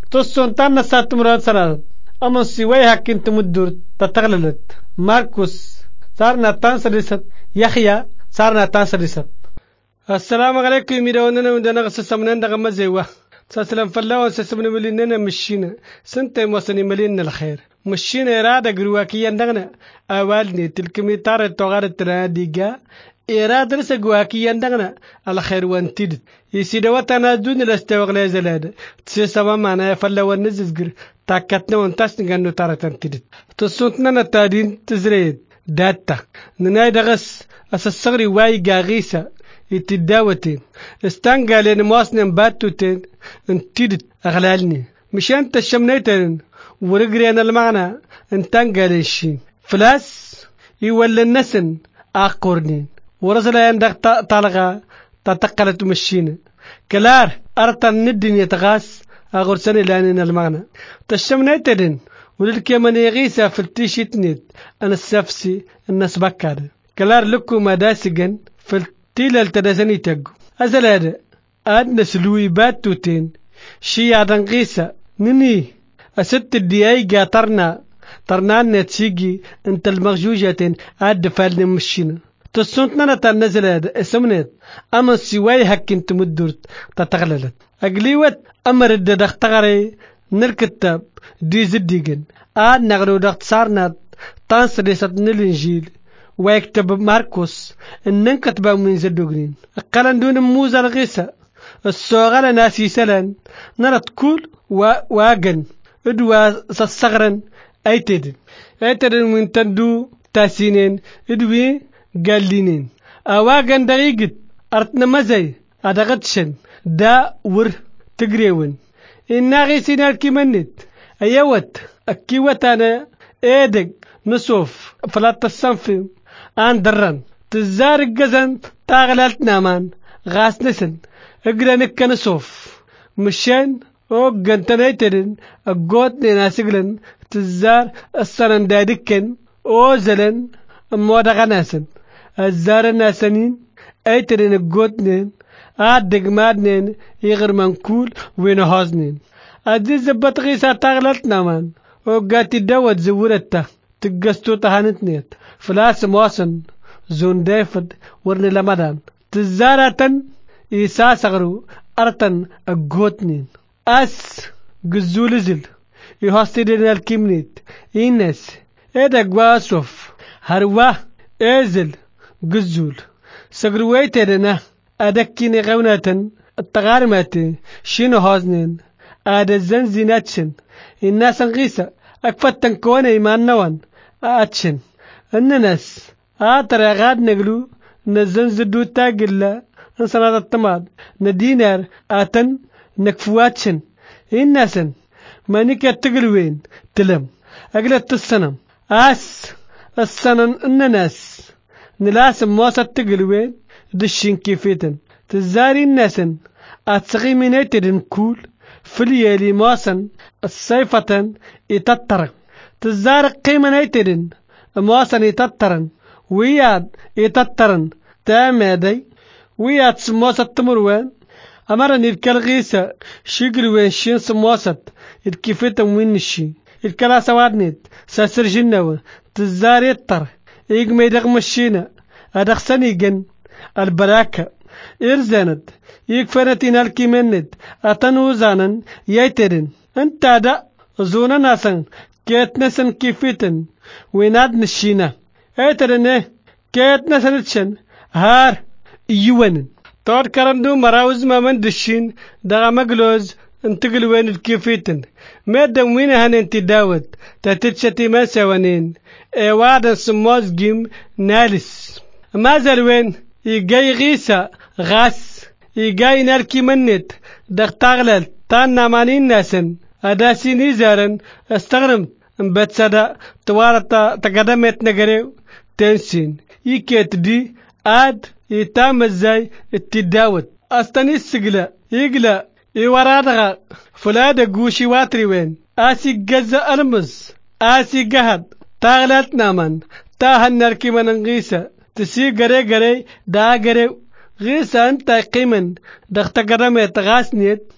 تصون تانا سات مرات سنة أما سويها كنت مدور تتغللت ماركوس صارنا تانسرست يحيى صارنا تانسرست. السلام عليكم ميروننا ودنا غسسمنا دغما زيوا سلام فلاو سسمنا ملينا مشينا سنتي موسني ملينا الخير مشينا إرادة جرواكيا دغنا أولني تلكمي تار تغار تراديجا إرادة سجواكيا دغنا الخير وانتد يصير وطنا دون الاستوغل زلاد تسمع معنا فلاو النزجر تاكتنا وانتسنا جنو تار تنتد تصوتنا نتادين تزريد داتا نناي دغس أسسغري واي جاغيسا يتداوتين استنقالين مواسنين باتوتين انتدت أغلالني مش انت الشمنيتين ورقرين المعنى انتنقالين الشين فلاس يولي النسن آقورنين ورسلا يندق طالغا تتقلت مشين كلار أرطان ندين يتغاس أغرساني لانين المعنى تشمنيتين وللكيمن يغيسا في التيشيت نيت أنا السافسي الناس بكار كلار لكو مداسقن في تيلال تدسني تجو أزل هذا أدنى سلوي باتوتين شي عدن قيسة نني أست الدياي قاطرنا طرنا تسيجي انت المغجوجتين عاد فالنا مشينا تصنتنا نتنزل هذا اسمنت أما سواي هك انت مدورت تتغللت أقليوت أمر الددخ تغري نركتب دي زديقن نغرو دخت صارنا تانسريسة الإنجيل ويكتب ماركوس إنن كتبه من زدوغرين قالن دون موزة الغيسة الصغار ناسي سلان نرد كل واغن ادوا سصغرن ايتدن من تندو تاسينين ادوي قالينين اواغن دقيقت ارتنا مزي ادغتشن دا ور تقريون إنا غيسين الكيمنت ايوت اكيوتانا ايدق نصوف فلات الصنف درن تزار الجزن تاغلالت نامان غاس نسن اقرانك نصوف مشان او جنتنايترن اقوت ناسقلن تزار السنن دادكن او زلن مودا غناسن الزار الناسنين ايترن اقوتنين ادق مادنين يغر منكول وين هازنين ادي زبط غيسا تاغلالت نامان او قاتي داوت زورتا تقستو تهانتنيت فلاس مواسن زون ديفد ورني لمدان تزارة إيسا سغرو أرتن أقوتنين أس قزولزل يهستدين الكيمنيت إنس إيدا قواسوف هروا إيزل قزول سغرويتنا أدكيني غوناتن التغارماتي شينو هازنين آد الزنزيناتشن الناس انغيسا أكفتن كوانا إيمان نوان أتشن الناس آترى غاد نقلو نزنزدو تاقلا انسانات التماد ندينار آتن نكفواتشن الناسن ما نكا تقلوين تلم أقلت السنم السنن الناس نلاسم مواسط تقلوين دشين كيفيتن تزاري الناسن أتسغي منيتدن كول فليالي مواسن السيفتن يتطرق تزار قيمة نيتدن مواسن يتطرن وياد يتطرن تامادي وياد سمواسط تمروان أمرن الكالغيسة شقلوين شين سمواسط الكيفيتن وين الشي الكلا سوادنيت ساسر جنوة تزار يتطر إيقمي يدغم الشينا أدخسني جن البراكة إرزاند يكفنتين الكيمنت أتنوزانا ييترن انت دا زونا ناسن كيت نسن كيفيتن ويناد نشينا ايترن كيت نسن تشن هار يوانن تود كرندو مراوز مامن دشين دا مغلوز انتقل وين الكيفيتن مادم وين هن انت داوت تتشتي ما سوانين ايوادا سموز جيم نالس مازال وين يجاي غيسا غاس يجاي ناركي منت دختاغلل تان نامانين ناسن أداسي نيزارن استغرم بتسدا توارتا تقدمت نغريو تنسين يكيت دي آد يتام ازاي التداوت استني السقلا يقلا يورادغا فلادا قوشي واتري وين آسي قزا أرمز آسي قهد تاغلت نامان تاهن ناركي من غيسا تسي غري دا غري غيسا انتا قيمن دخت قدمت غاسنيت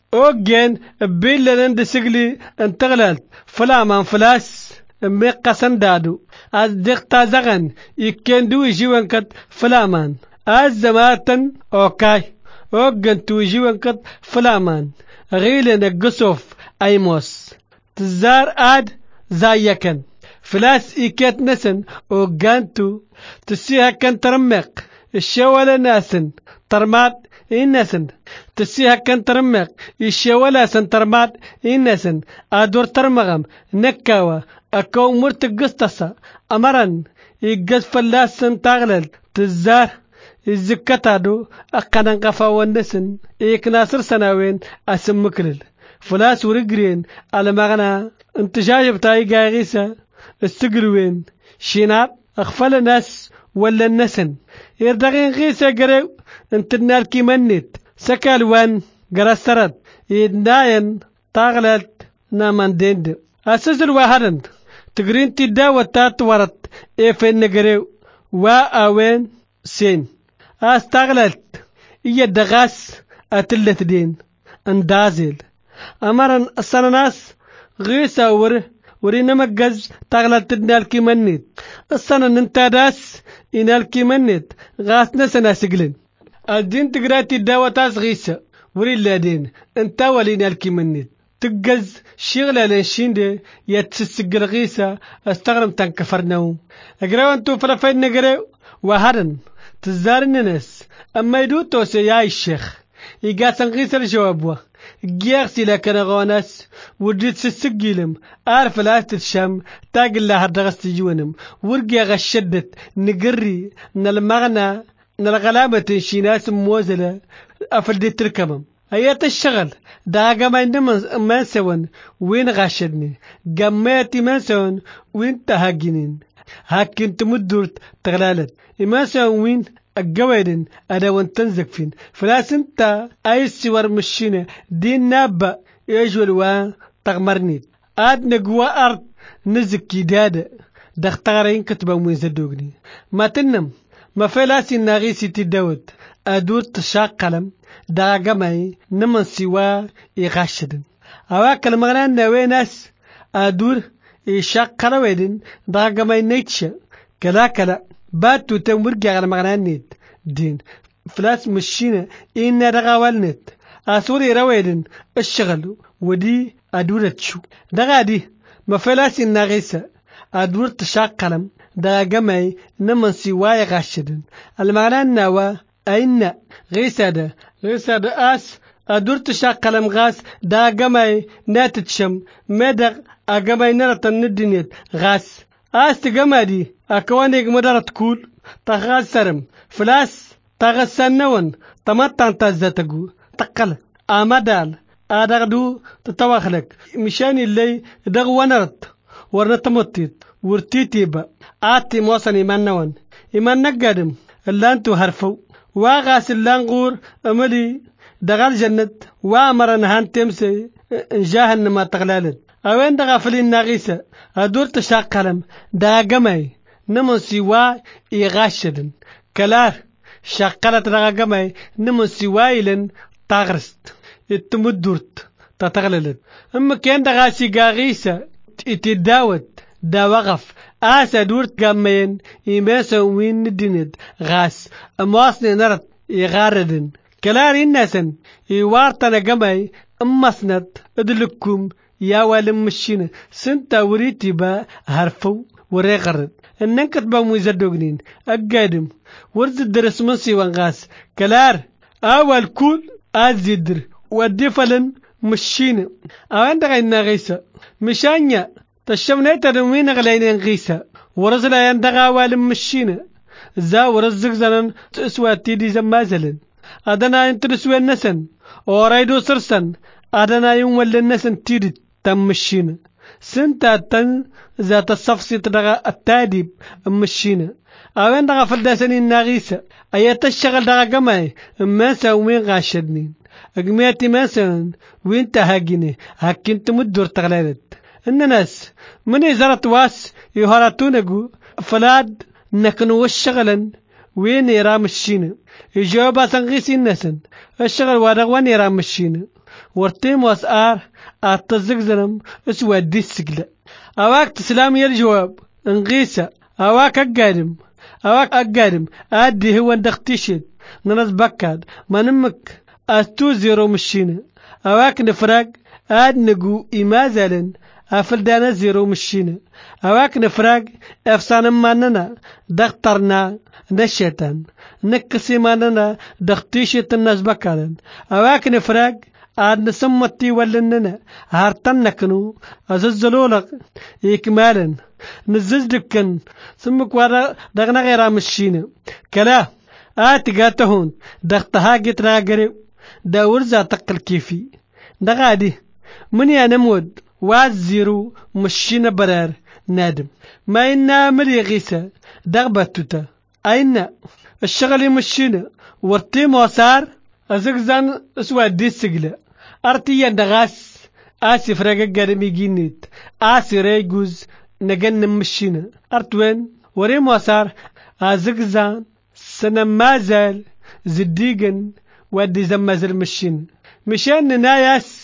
اوجين بيلا نند سجلي انتغلت فلا من فلاس ميقا سندادو از ديقتا زغن يكندو يجيوان كت فلامان از زماتن اوكاي اوجن تو يجيوان كت فلامان غيلي نقصوف ايموس تزار اد زايكن فلاس إيكات نسن وقانتو تسيها كان ترمق الشوالة ناسن ترمات إنسن تسيها كان ترمق الشوالة سن ترمات إنسن أدور ترمغم نكاوة أكو مرت قسطسة أمرن يقص فلاس سن تغلل تزار الزكتادو أقنا قفا والنسن إيك ناصر سناوين أسم مكلل فلاس ورقرين على مغنى انت جايب تاي غيسة السقروين شينات أخفل ناس ولا النسن يردغين غيسة قريو انت النار كي منت سكالوان قرسرت يدناين طاغلت نامان ديند أساس الواحدن تقرين تداوة تاتورت إيفن قريو وآوين سين أستغلت إيا دغاس أتلت دين اندازل أمرن السنناس غيسة ورينا مجز تغلط نالكي منيت السنة ننتاداس إنالكي منيت غاس نسنا سجلن الدين تقراتي الداوة تاس غيسة وري اللادين انتا ولي نالكي منيت تجز شغلة لنشين دي يتسجل غيسة استغرم تنكفرناو اقراو انتو فرفين نقراو وهرن تزارن الناس اما يدو توسي يا الشيخ يقاسن غيسة الجوابوه جيرسي لكن غونس وديت سسجيلم عارف لا تتشم تاقل لها درست جوانم ورقي غشدت نقري نالمغنى نالغلامة شيناس موزلة أفلدي تركمم أيات الشغل دا قمين منسون وين غاشدني قميتي منسون وين تهاجنين هاكين تمدورت تغلالت منسون وين الجوادن أنا وانتنزك فين فلاس انت أي سوار مشينا دين نابا يجول وان تغمرني آد نقوى أرض نزكي دادا دختارين كتبا ويزدوغني ما تنم ما فلاسي ناغيسي تداود أدور تشاق قلم دا قمي نمن سوا يغاشدن أواك المغنان ناوي ناس أدور يشاق قلويدن دا قمي نيتشا كلا باتو تمرقى على مغنانيت دين فلاس مشينا إنا رغاوالنت أسوري رويدن الشغل ودي أدورتشو دغادي ما فلاس الناغيسة أدور تشاق قلم دا قمي نمن سواي غاشدن المغنان ناوا أين غيسادة آس أدور تشاق قلم غاس دا قمي ناتتشم مدغ أقمي نرطن الدنيت غاس أستقمادي أكوانيك مدارة كول تغاز سرم فلاس تغاز سنون تمتان تزتقو تقل آمدال آدغدو تتواخلك مشاني اللي دغ ونرت ورنتمتت ورتيتيبا آتي موصن إيمان نون إيمان نقادم اللانتو هرفو واغاس اللانغور أملي دغال جنة وامرن هان تمسي جاهن ما تغلالت أوين دغافلين ناغيسة أدور تشاق قلم دا قمي نمون سوا إغاشدن كلار شاقلت دغا قمي نمون سوايلن تغرست اتمدورت تتغللت أما كان دغاسي قاغيسة اتداوت دا وغف آسا دورت قمين إماسا وين ندند غاس أمواسني نرد إغاردن كلار الناسن إوارتنا قمي أمسند أدلكم يا والم مشينا سنتا وريتي با هرفو وريغرد انن كتبا مويزدوغنين اقادم ورز الدرس منسي وانغاس كلار اول كول ازيدر ودي فلن مشينا اوان دغينا غيسا مشانيا تشمنا تدوين غلينين غيسا ورز لا يندغا والم مشينا زا ورزق زنن اسواتي دي زمازلن ادنا انترسوي النسن ورايدو سرسن ادنا يوم ولا النسن تيدت تمشينا سنتا تن ذات الصفصي تدغى التاديب مشينا اوين دغى فلداسني الناغيسة ايات الشغل دغى قماي ماسا وين غاشدنين اقمياتي ماسا وين تهاجيني هاكين تمدور تغلالت الناس من ازارت واس يهاراتونقو فلاد نكنو الشغلا وين يرام الشينا يجاوبا سنغيسي الناسن الشغل وادغ وين يرام الشينا ورتيم واسار اتزغزنم اسود دي السقلة اواك تسلام يا الجواب انقيسة اواك اقادم ادي هو اندختيشت ننس بكاد ما نمك استو زيرو مشينا اواك نفرق اد نقو إمازالن افل دانا زيرو مشينا اواك نفرق افسان ماننا دخترنا نشيطان نكسي ماننا دختيشت الناس بكالن اواك نفرق اد نسمتي ولننا هارتن نكنو اززلولك يكمالن نززدكن سمك ورا دغنا غير مشينا كلا قاتهون دختها قتنا قريب داور تقل كيفي دغادي من نمود وازيرو مشينا برار نادم ما إنا ملي غيسة دغبتوتا أين الشغل مشينا ورتيم وصار أزغزان اسود دي السقلة أرتيا دغاس آسي فرقا قرمي جينيت آسي ريجوز نجن مشينا أرتوين وريم وصار أزغزان سنة مازال زديقن ودي زمازل مشين مشان ناياس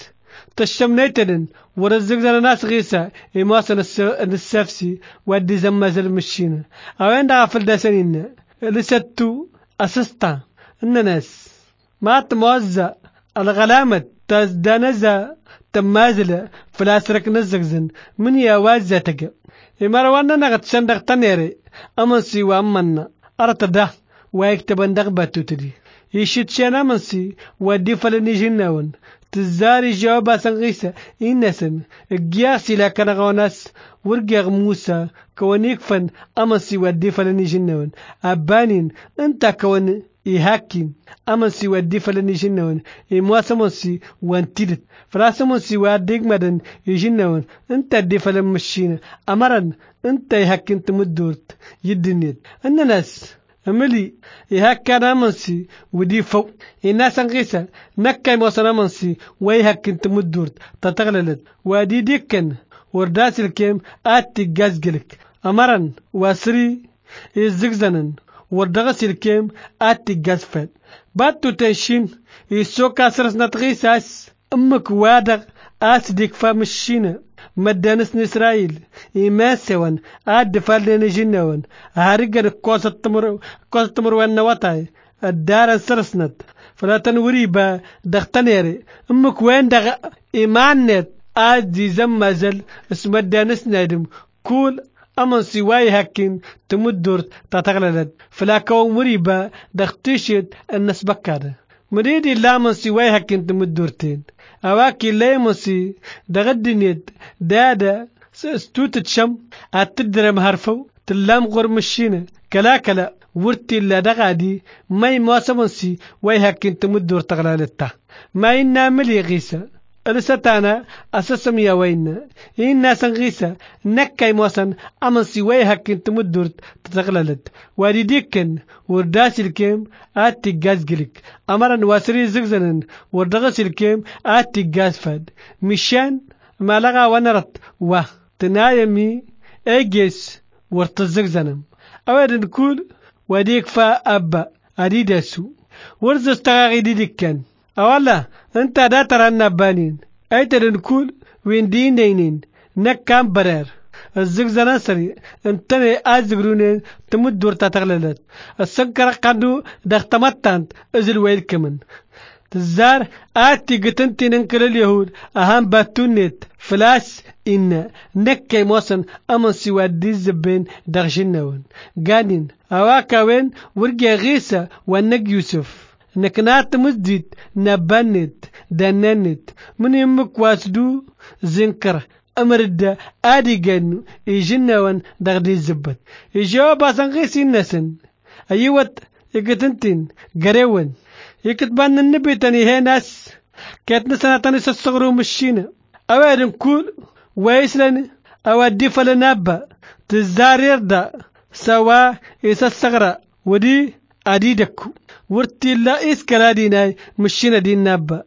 تشمنيتن ورزقنا ناس غيسا إماسن السفسي ودي زمازل مشين أوين دافل داسنين لستو أسستا الناس ما تموزع الغلامة تزدانزا تمازلة فلاسرك نزغزن من يوازا تقى إماروانا نغت شندق تنيري أمنسي وأمنا أرتده ويكتبن دغباتو تدي يشت شانا منسي ودي فلني جناون تزاري جوابا سنغيسا إنسن الجياسي لكنا غوناس ورقاغ موسى كونيك فن أمنسي ودي فلني جناون أبانين انتا كون إيهاكين أمنسي ودي فلني جناون إمواسا منسي وانتدت فلاسا منسي واديك مدن يجناون انتا دي فلن مشينا أمرن انتا إيهاكين تمدورت يدنيت الناس أملي يهكا نامنسي ودي فوق الناس انغيسا نكاي موصنا منسي ويهك انت مدورت تتغللت وادي ديكن ورداس الكيم آتي غازقلك أمرن واسري يزغزنن وردغس الكيم آتي غازفت باتو تنشين يسوكا سرس نتغيساس أمك وادغ آس ديك فامشينا مدانس إسرائيل إيمان سوان عاد فالين جنون هارجن قوس التمر والنواتاي الدار سرسنت فلا تنوري با دختنيري أمك وين دغ إيمان نت عاد دي زمازل اسم الدانس نادم كل أمن سواي هكين تمدورت تتغللت فلا كو مريبا دختيشت الناس بكار مريدي لا من سواي هكين تمدورتين أواكي ليموسي دغدنيت دادا ستوت شم أتدرم هرفو تلام غرمشينة كلا ورتي لا دغادي ماي مواسمنسي ويهك انت مدور تغلالتا ما إنا ملي غيسا ألستانا أساسم يا وين إنا سنغيسا نكاي موسن أمنسي ويهك انت مدور تغلالت وادي ديكن ورداس الكيم آتي غازقلك أمرن واسري زغزنن وردغس الكيم آتي غازفاد مشان ما لغا ونرت تنايمي ايجيس ورتزغزنم أودن كل وديك فا أبا أديدسو ورز استغاقي ديكن أولا انت دا ترانا بانين ايترن كل وين دينين نكام برار الزغزنا سري انتني ازغرونين تمد دورتا تغللت السنكر قدو دختمتانت ازل ويل كمن تزار آتي قتنتي ننكر اليهود أهم باتونيت فلاس إن نكي موسن أمن سوى دي الزبين دغشنون قانين أواكاوين ورقيا غيسا ونك يوسف نكنات مزديد نبانت دانانت من يمك واسدو زنكر أمرد آدي قانو يجنون دغدي الزبت يجاوب أسان غيسي النسن أيوات يقتنتين قريون يكتبان النبي تاني هي ناس كاتنا سنة تاني ستصغروا مشينا أوادن كل ويسلن أودي فلنابا تزارير دا سوا إيسا الصغرى ودي أديدكو ورتي لا إسكالا ديناي مشينا دين نابا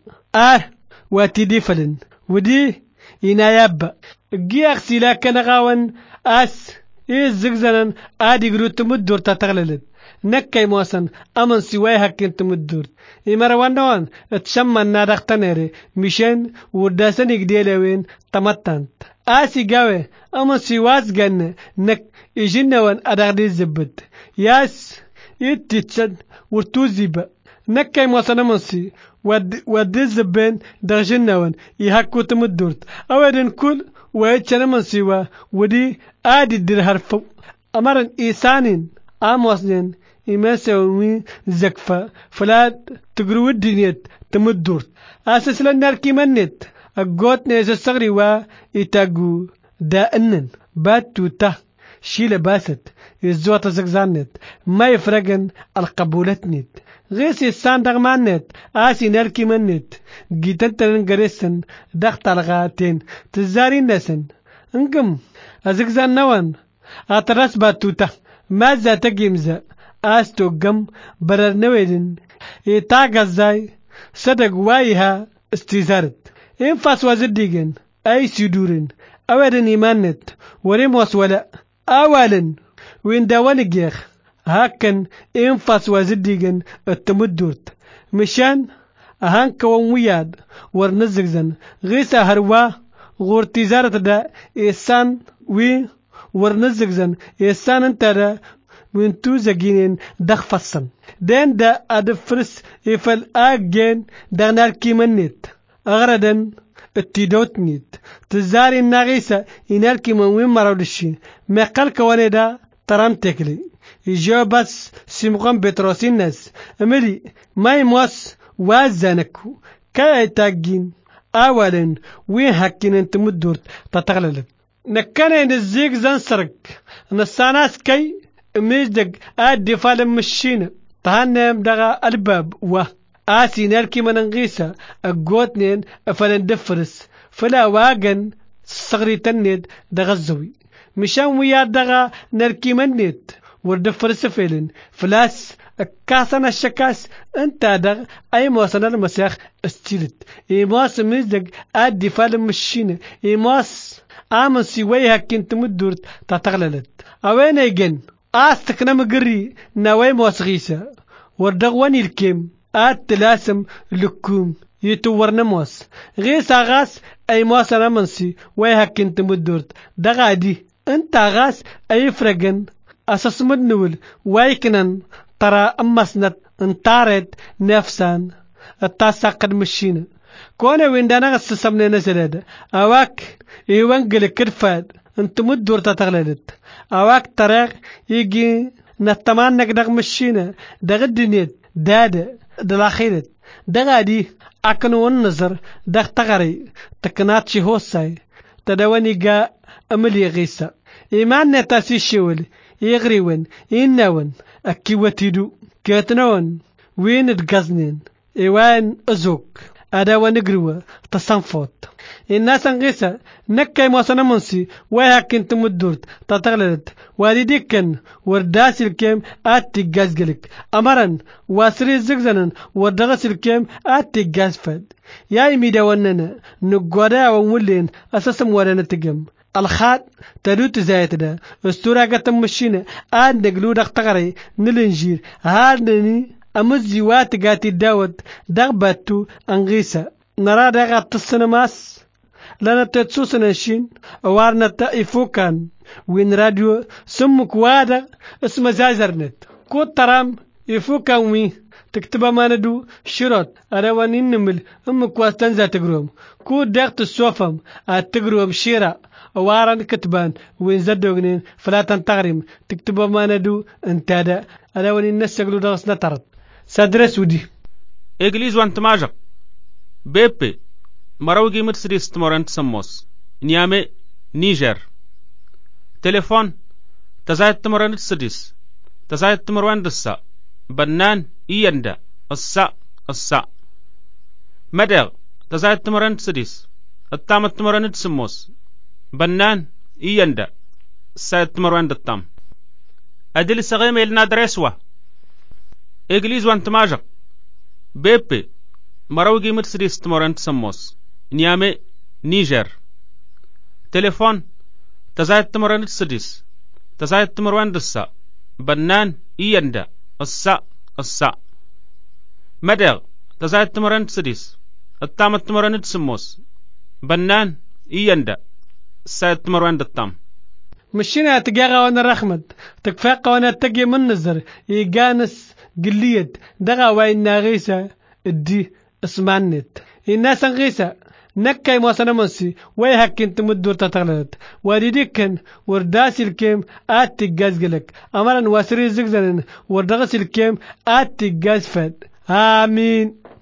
واتي دي فلن ودي إنا يابا جياغ سيلا كان غاون إيس زغزنن آدي قروت مدور تتغللت نكاي موسن أمن سواي هكين تمدور إمروان دوان تشمن نادق تنيري مشان وداسن يقديلوين تمتانت آسي قاوي أمن سواس جنة نك إجنوان أدغدي زبد ياس يتتشد ورتوزيبا نكاي موسن أمن سي ودي زبين دغجنوان يهكو تمدورت أودن كل ويتشن أمن سوا ودي آدي الدرهرفو أمرن إيسانين آموسنين إماسومي زكفة فلا تقروا الدنيا تمدورت أساس لناركي منت أقوت نيز الصغري إتاقو دائنن باتو تا شيل باست الزوات زقزانت ما يفرقن القبولتنت غيسي الساندغ مانت آسي ناركي منت جيتن تنقرسن دخت الغاتين تزاري نسن انقم أزقزان نوان أتراس باتو تا ماذا تجمز أستوجم برر نويدن يتاجزاي صدق وايها استزارت إنفاس وزديجن أي سيدورن أودن إيمانت وريم وسولا أولا وين دوان جيخ هاكن إنفاس وزديجن التمدورت مشان أهان كون وياد ورنزقزن غيسا هروا غور تزارت دا إسان ورنزقزن إسان انترا وين توزجينين دخفصن دين دا أدفرس يفل آجين دا ناركي منيت أغردن التيدوت نيت تزاري الناغيسة يناركي من وين مراودشي مقال كواني دا ترام تكلي يجو بس سيمغان بتروسين ناس أملي ماي موس وازانكو كاي تاجين أولا وين هكين انت مدورت تتغللت نكان الزيق زنسرك نساناس كي ميزدق آدي فالم مشينا تهنم دغا الباب آسي نالكي مننغيسا أقوتنين أفلن دفرس فلا واغن صغري تنيد دغا الزوي مشان ويا دغا نالكي منيد وردفرس فيلن فلاس كاسنا الشكاس انت دغ اي موسنا المسيخ استيلت اي موس ميزدق آدي فالم مشينا اي موس آمن سيويها كنت مدورت تتغللت اوين ايجن آستكنا مقري ناوي موسغيسا وردغواني الكيم تلاسم لكوم يتورنا موس غيسا غاس اي موسنا منسي ويها كنت مدورت دغادي انت غاس اي فرقن اساس مدنول وايكنن ترى امسنت انتارت نفسان التاساقد مشينا كونا ويندانا غس سمنا نزلاد اواك ايوانقل كرفاد انت مدور تتغللت اواك طريق يجي نتمان نقدر مشينا دغ الدنيا دادا دلاخيرت دغادي اكنو النظر دغ تغري تكنات شي هوساي تدواني قا املي غيسا ايمان نتاسي الشول يغريون يناون اكيوتيدو كاتنون وين تقزنين ايوان ازوك اداوان نقروا تصنفوت الناس انغيسا نكاي موسنا منسي ويها كنت مدورت تتغللت وادي ديكن ورداس الكيم اتي غازقلك امرن واسري زقزنن وردغس الكيم اتي غازفد يا يميدا وننا نقودا ومولين اساسم ورنا تقم الخات تلوت زايت دا استورا قتم مشينا آد نقلو دق تغري نلنجير هادني أمزي واتقاتي داود دغباتو أنغيسا نرى دغات السينماس لنا تتسوسنا شين وارنا تأيفوكان وين راديو سمك وادا اسم زازرنت كو ترام يفوكان وي تكتبا ما ندو شروط أروانين نمل أمك واستنزا تقروم كو دغت السوفم تقروم شيرا وارن كتبان وين زدوغنين فلا تنتغرم تكتبا ما ندو انتادا أروانين نسيقلو دغس نترد سادرس ودي إجليز وانت ماجق بيبي مروجي مرسيدس تمرنت سموس نيامي نيجر تليفون تزايد تمرنت سديس تزايد تمرون دسا بنان يندا السا مدغ تزايد تمرنت سديس التامت تمرنت سموس بنان يندا سايد تمرون دتام أدل سغيم إلنا درسوا إجليز وانت ماجق بيبي مروجي مرسيدس تمرنت سموس نيامي نيجر تليفون تزايد تمرنت سديس تزايد تمرون دسا بنان يندا السا مدغ تزايد تمرن سديس التام تمرن تسموس بنان يندا سايد تمرن التام مشينا تجاغا وانا رحمد تكفاقا وانا تجي من نظر يجانس قليت دغا وين ناغيسا الدي اسمعنت الناس انغيسا نكاي موسنا منسي ويهك انت مدور تتغلط وديكن ورداس الكيم آتي جازجلك امرا واسري زغزلن وردغس الكيم آتي جازفد آمين.